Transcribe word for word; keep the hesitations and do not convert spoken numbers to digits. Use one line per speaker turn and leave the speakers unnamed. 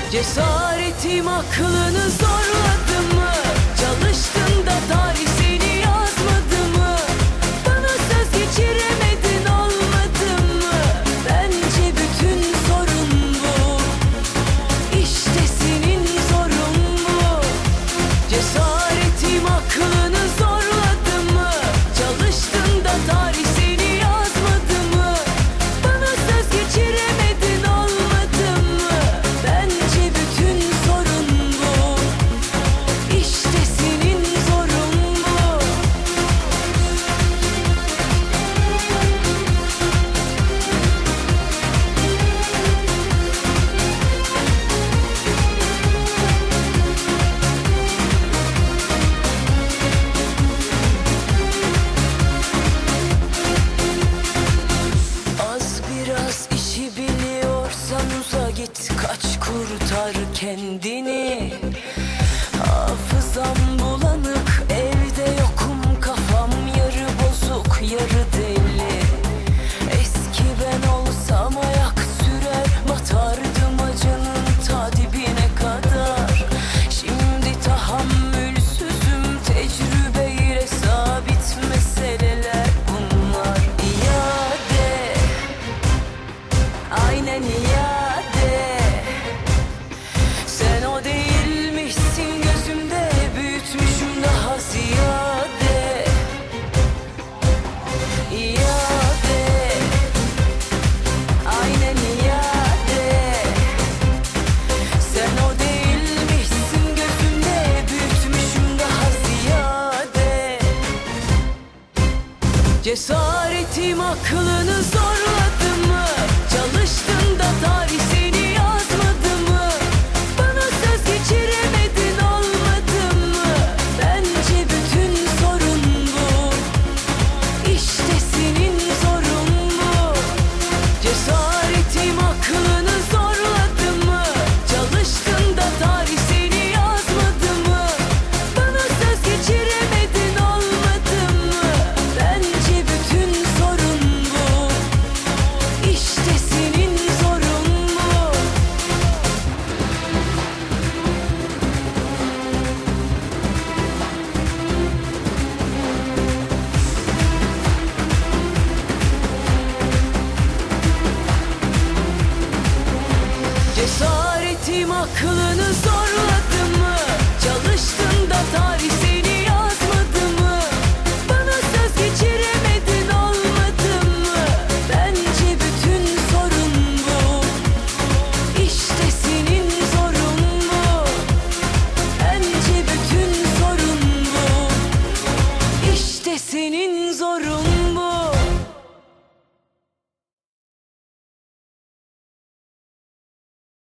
Cesaretim aklını zorladı mı? Çalıştın da tarih seni yazmadı mı? Bana söz geçiremedin, olmadı mı? Bence bütün sorun bu. İşte senin zorun bu. Cesaretim aklını zorladı mı? Çalıştın da tarih seni yazmadı mı? Bana söz geçiremedin, olmadı mı? Bence bütün sorun bu. İşte senin zorun bu. Az biraz işi biliyorsan uza git, kaç kurtar kendini. Hafızam bulanık, evde yokum, kafam yarı bozuk yarı deli. Eski ben olsam ayak sürer, batardım acının ta dibine kadar. Şimdi tahammülsüzüm, tecrübeyle sabit meseleler bunlar. İade, aynen iade. Sen o değilmişsin, gözümde büyütmüşüm daha ziyade. İade, aynen iade. Sen o değilmişsin, gözümde büyütmüşüm daha ziyade. Cesaretim aklını zorladı mı? Çalıştın da tarih seni yazmadı mı? Bana söz geçiremedin, olmadı mı? Bence bütün sorun bu. İşte senin zorun bu. Cesaretim aklını zorladı mı? Çalıştın da tarih seni yazmadı mı? Bana söz geçiremedin, olmadı mı? Bence bütün sorun bu. İşte senin zorun bu. Cesaretim aklını zorladı mı? Çalıştın da tarih seni yazmadı mı? Bana söz geçiremedin, olmadı mı? Bence bütün sorun bu. İşte senin zorun bu. Bence bütün sorun bu. İşte senin zorun